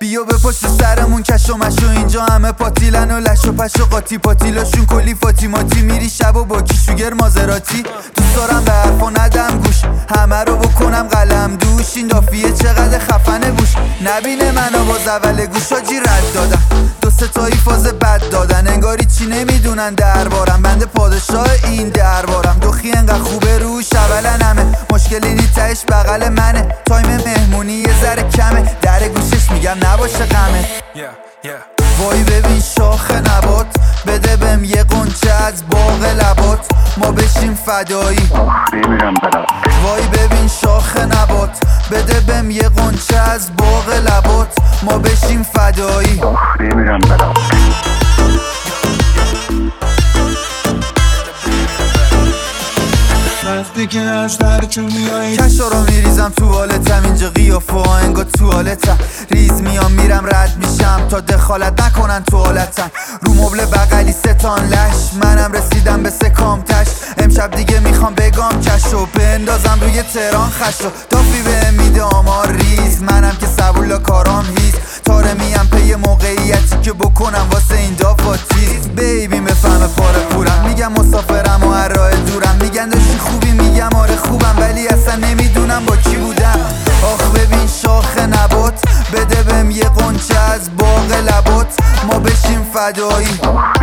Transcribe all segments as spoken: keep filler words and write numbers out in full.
بیو به پشت سرمون کش و مشو، اینجا همه پاتیلن و لش و پش و قاطی پاتیلاشون کلی فاطیماتی. میری شب و با کیشوگر مازراتی، دوست دارم به حرفا ندم گوش، همه رو بکنم قلم دوش. این دافیه چقدر خفنه گوش، نبینه منو باز اول گوش آجی رد دادم. دو سه تایی فاز بد دادن، انگاری چی نمیدونن دربارم، بنده پادشاه این دربارم. دوخی انقدر خوبه روش اولن همه، مشکلی نی تهش بغل منه. تایم مهمونی یه ذره کمه، در گوشش میگم نباشه غمه. yeah, yeah. وای ببین شاخ نبات، بده بهم یه قنچه از باغ لبات، ما بشیم فدایی. وای ببین شاخ نبات، بده بهم یه قنچه از باغ لبات، ما بشیم فدایی. وقتی که از درچون میایی کشا رو میریزم تو حالتم، اینجا قیافه ها انگار توالتم. ریز میام میرم رد میشم تا دخالت نکنن تو حالتم. رو مبل بغلی ستان لش، منم رسیدم به سکام تش. امشب دیگه میخوام بگام کشو بندازم روی تهران خشو. دافی به میده آمار ریز، منم که سبولا کارام هیز. تاره میم پی موقعیتی که بکنم واسه این دافا تیز. بیبی بفهمه پاره پورم، میگم مسافرم و هر راه دورم. میگن داشتی خوبی، میگم آره خوبم، ولی اصلا نمیدونم با کی بودم. آخ ببین شاخ نبات، بده بهم یه قنچه از باغ لبات، ما بشیم فدایی.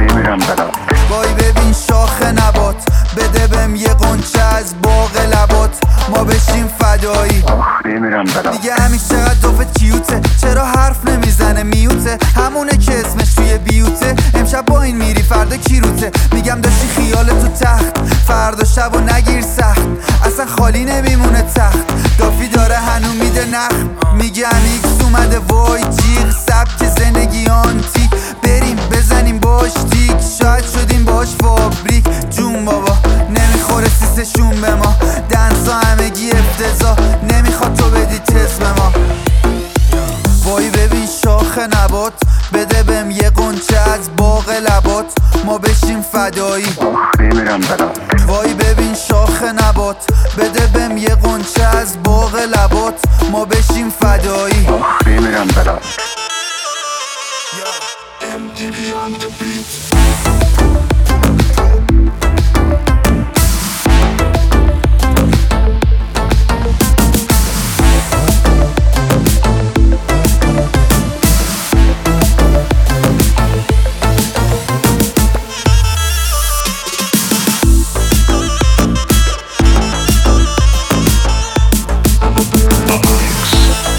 وای ببین شاخ نبات، بده بهم یه قنچه از باغ لبات، ما بشیم فدایی. دیگه همین چقدر دافت کیوته، چرا حرف نمیزنه میوته، همونه که اسمش توی بیوته. امشب با این میری فردا کیروته، میگم داشتی خیال تو تخت، فردا شب و نگیر سخت، اصلا خالی نمیمونه تخت. دافی داره هنو میده نخ، میگم ایکس اومده وای جیغ، سبک زندگی آنتیک، بریم بزنیم باش تیک، شاید شدیم باش فابریک. جون بابا نمیخوره سیسشون به ما، دنسا همگی افتضاح، نمیخواد تو بدی تست به ما. وای ببین شاخ نبات، بده بهم یه قنچه از باغ لبات، ما بشیم فدایی. وای ببین شاخ نبات، بده بهم یه قنچه از باغ لبات، ما بشیم فدایی. Mix.